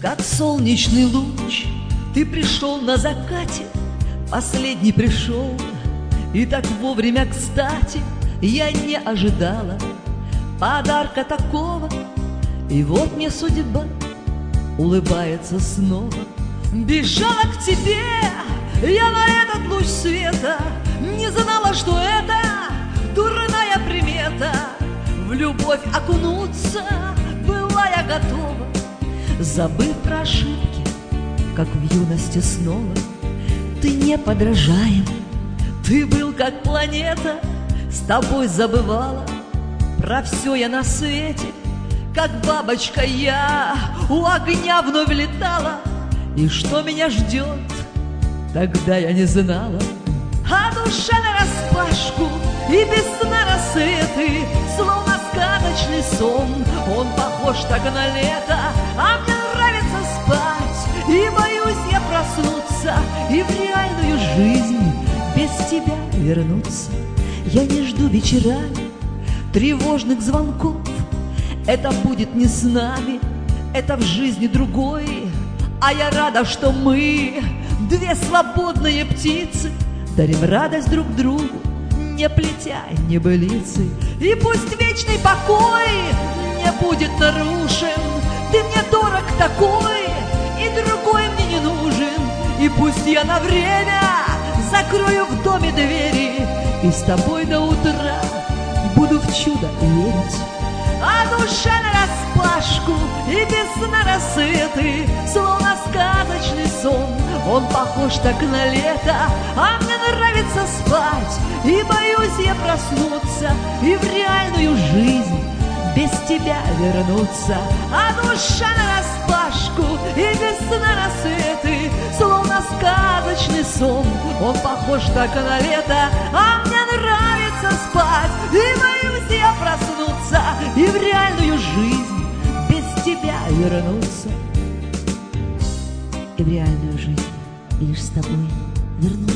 Как солнечный луч ты пришел на закате, последний пришел, и так вовремя, кстати, я не ожидала подарка такого. И вот мне судьба улыбается снова. Бежала к тебе я на этот луч света, не знала, что это дурная примета. В любовь окунуться была я готова, забыв про ошибки, как в юности снова. Ты не подражаем, ты был как планета, с тобой забывала про все я на свете. Как бабочка я у огня вновь летала, и что меня ждет, тогда я не знала. А душа нараспашку и без сна рассветы, словно сказочный сон. Он похож так на лето, а мне нравится спать, и боюсь я проснуться и в реальную жизнь без тебя вернуться. Я не жду вечерами тревожных звонков, это будет не с нами, это в жизни другой. А я рада, что мы, две свободные птицы, дарим радость друг другу, не плетя небылицы. И пусть вечный покой не будет нарушен, ты мне дорог такой, и другой мне не нужен. И пусть я на время закрою в доме двери, и с тобой до утра буду в чудо верить. А душа нараспашку и без сна рассветы, словно сказочный сон. Он похож так на лето, а мне нравится спать, и боюсь я проснуться и в реальную жизнь без тебя вернуться. А душа нараспашку и без сна рассветы, словно сказочный сон. Он похож так на лето, а мне нравится спать, и боюсь я проснуться и в реальную жизнь без тебя вернуться. И в реальную жизнь лишь с тобой вернуться.